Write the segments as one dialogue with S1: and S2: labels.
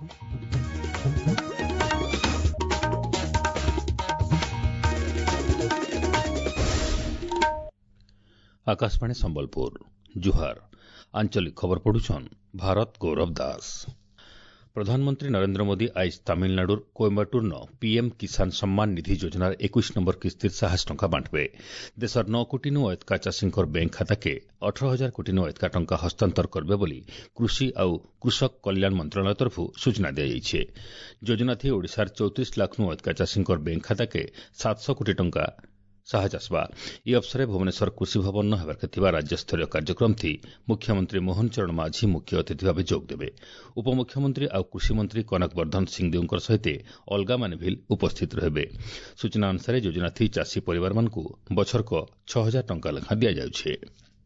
S1: आकाशवाणी संबलपुर जुहार आंचलिक खबर पढ़ुछन भारत गौरव दास। प्रधानमंत्री नरेंद्र मोदी आज तामिलनाडुर कोयम्बाटूर पीएम किसान सम्मान निधि योजनार 21 नंबर किस्तिर 500 टंका बांटबे। देशर 9 कोटी अधिका चाषींकर बैंक खाता के 18,000 कोटी अधिका टंका हस्तांतर करबे बोली कृषि आउ कृषक कल्याण मंत्रालय तरफ सूचना दिया। योजना थी ओडिशार 34 लाख अधिका चाषींकर बैंक खाता के 700 कोटी टंका साहाय्य आसवा। ई अवसर भुवनेश्वर कृषि भवन हेबार राज्यस्तरीय कार्यक्रम थी मुख्यमंत्री मोहन चरण माझी मुख्य अतिथि भाव जोग देबे। उपमुख्यमंत्री आउ कृषि मंत्री कनक वर्धन सिंहदेव सहित अलगा माने भी उपस्थित रहे। सूचना अनुसार योजना थी चाषी परिवार मानकु बछरक 6,000 टंका लेखा दिया जाउछे।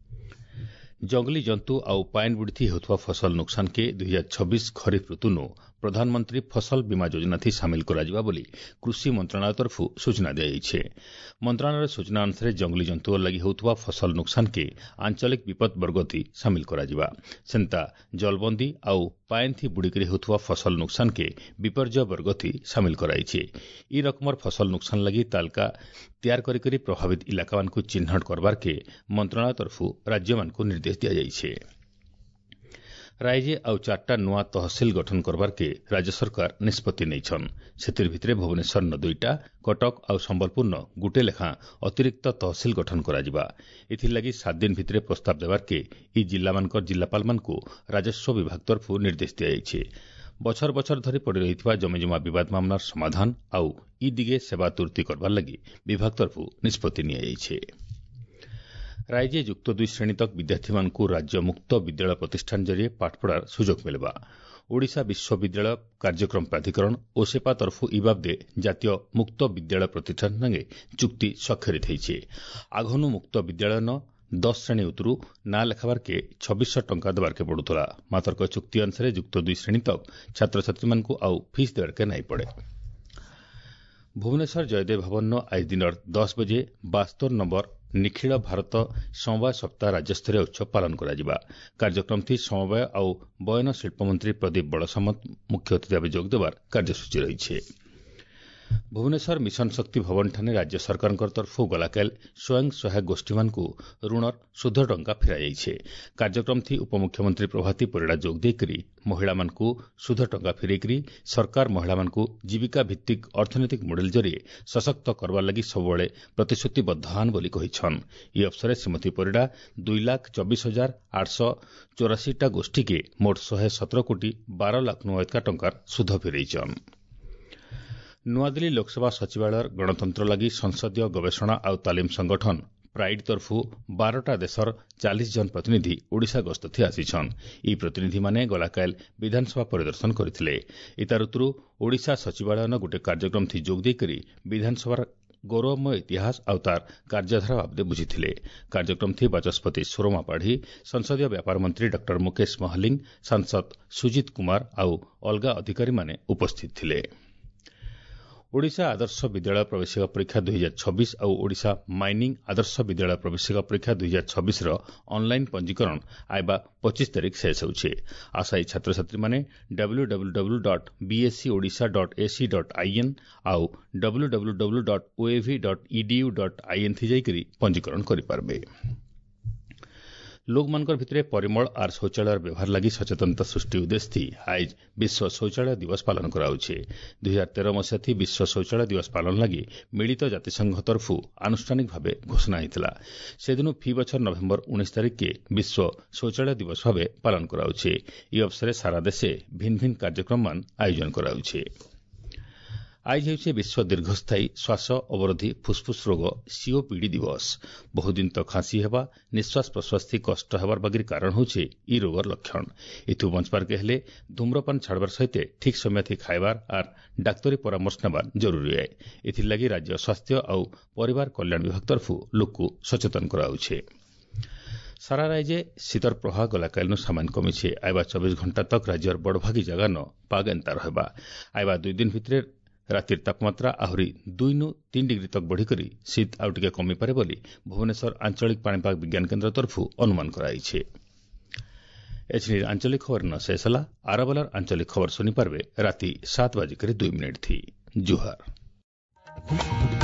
S1: जंगली जंतु आउ पाइन बुड़ी होता फसल नुकसान के 2026 खरीफ ऋतु प्रधानमंत्री फसल बीमा योजना थी सामिल करा बोली कृषि मंत्रालय तरफ सूचना दिया। मंत्रालय सूचना अनुसार जंगली जंतु लगी होता फसल नुकसान के आंचलिक विपद वर्ग थी सामिल करा। सेंता जलबंदी आउ पाइन थी बुड़ीकरी होता फसल नुकसान के विपर्यय वर्ग थी सामिल कराई। ई रकमर फसल नुकसान लगी तालिका तैयार करी प्रभावित इलाका मान को चिन्हट करबार के मंत्रालय तरफ राज्य मान को निर्देश दिया जाइए। राज्य आउ 4टा नुआ तहसिल गठन करबार के राज्य सरकार निष्पत्ति नैछन। सेतिर भितरे भुवनेश्वर 2टा कटक आउ संबलपुर गुटे लेखा अतिरिक्त तहसिल गठन करा। इथिर लगी 7 दिन भितरे प्रस्ताव देवार के ई जिला मानकर जिलापाल मान को राजस्व विभाग तरफ निर्देश दिया जाइए। बछर बछर धरी पड़ी रही जमीजमा विवाद मामलार समाधान आउ ई दिगे सेवा तुर्ती करबार लगी विभाग तरफ निष्पत्ति निया जाइए। राज्य युक्त 2 श्रेणी तक विद्यार्थी मानकु राज्य मुक्त विद्यालय प्रतिष्ठान जरिए पाठपढ़ार सुजोग मिलवा। ओडिशा विश्वविद्यालय कार्यक्रम प्राधिकरण ओसेपा तरफ ई बाबदे जातीय मुक्त विद्यालय प्रतिष्ठान संगे चुक्ति स्वाक्षरित होइछे। आघनु मुक्त विद्यालय 10 श्रेणी उतरू ना लेखाबार के 2600 टंका देवार के पड़ुला। मात्र चुक्ति अनुसार युक्त 2 श्रेणी तक छात्र छात्री मानकु आउ फीस देवार के नहीं पड़े। भुवनेश्वर जयदेव भवन आज दिन 10 बजे 72 नंबर निखिल भारत समवाय सप्ताह राज्यस्तरीय उत्सव पालन करा। कार्यक्रम थी समवाय आउ बयन शिल्प मंत्री प्रदीप बड़सामत मुख्य अतिथि भाव जोग देवार कार्यसूची रही। भुवनेश्वर मिशन शक्ति भवन ठाने राज्य सरकार तरफ गलाकाल स्वयं सहायक गोष्ठी मानकु ऋणर सुध टंका फेराई। कार्यक्रम थी उपमुख्यमंत्री प्रभाती परिड़ा जोग देकरी महिला मानकु सुध टंका फेरेकरी सरकार महिला मानकु जीविका भित्तिक अर्थनैतिक मॉडल जरिए सशक्त करबार लगी सबुबले प्रतिश्रुतिबद्ध हान बोली कहिछन। ई अवसर श्रीमती परिड़ा 2,24,884 गोष्ठी के मोट 117 कोटी 12 लाख अधिका टंकार सुध फेरईछन। नुआदिल्ली लोकसभा सचिवालय गणतंत्र लगी संसदीय गवेषणा आउ तालीम संगठन प्राइड तरफ 12टा देशर 40 जन प्रतिनिधि ओडिशा गस्त थी आसीछन। ई प्रतिनिधि माने गलाकाल विधानसभा परिदर्शन करथिले। इता ऋतु ओडिशा सचिवालय गोटे कार्यक्रम थी जोग देकरी विधानसभा गौरवमय इतिहास आउ तार कार्यधारा बाबदे बुझीथिले। कार्यक्रम थी बाचस्पति सुरमा पाढ़ी संसदीय व्यापार मंत्री डॉ मुकेश महलिंग सांसद सुजीत कुमार आउ अलगा अधिकारी माने उपस्थित थिले। ओडिशा आदर्श विद्यालय प्रवेशिका परीक्षा 2026 और ओडिशा माइनिंग आदर्श विद्यालय प्रवेशिका परीक्षा 2026 ऑनलाइन पंजीकरण आइबा 25 तारिख शेष होउछे। आशायी छात्र छात्री माने www.bscodisha.ac.in आउ www.oav.edu.in थी जाइकरी पंजीकरण करि पारबे। लोक मानकर भितरे परिमल आर शौचालय व्यवहार लगी सचेतनता सृष्टि उद्देश्य थी आज विश्व शौचालय दिवस पालन कराउछे। 2013 मसीहा थी विश्व शौचालय दिवस पालन लगी मिलित जातिसंघ तरफ आनुष्ठानिक भाव घोषणा होता। से दिन फी बछर नवेम्बर 19 तारिख के विश्व शौचालय दिवस भाव पालन कराउछे। ई अवसर सारा देशे भिन्न भिन्न कार्यक्रम मान आयोजन कराउछे। आज होइछे विश्व दीर्घस्थायी श्वास अवरोधी फुसफुस रोग सीओपीडी दिवस। बहुदिन तक खांसी हेबा निश्वास प्रश्वास थी कष्ट हेबार बागिर कारण होचे ई रोगर लक्षण। इथु बंचबार के हेले धूम्रपान छाड़बार सहित ठीक समय थी खाइबार आर डाक्तरी परामर्श नेबार जरूरी है। इथिर लगी राज्य स्वास्थ्य आउ परिवार कल्याण विभाग तरफ लोक सचेतन कराउछे। सारा राज्य शीतर प्रभाव गलाकाल सामान्य कमिछे। आइबा 24 घंटा तक राज्यर बड़भागी जगह न पाग एंता रहबा। आइबा 2 दिन भितरे रातिर तापमात्रा आहरी 2 नु 3 डिग्री तक बढ़िकरी शीत आउ टिके कमी पारे बोली भुवनेश्वर आंचलिक पाणीपाग विज्ञान केन्द्र तरफ अनुमान कराइछे। एचनी आंचलिक खबर न शेष है। आरबलार आंचलिक खबर सुनिपारे राति 7:02 थी। जुहार।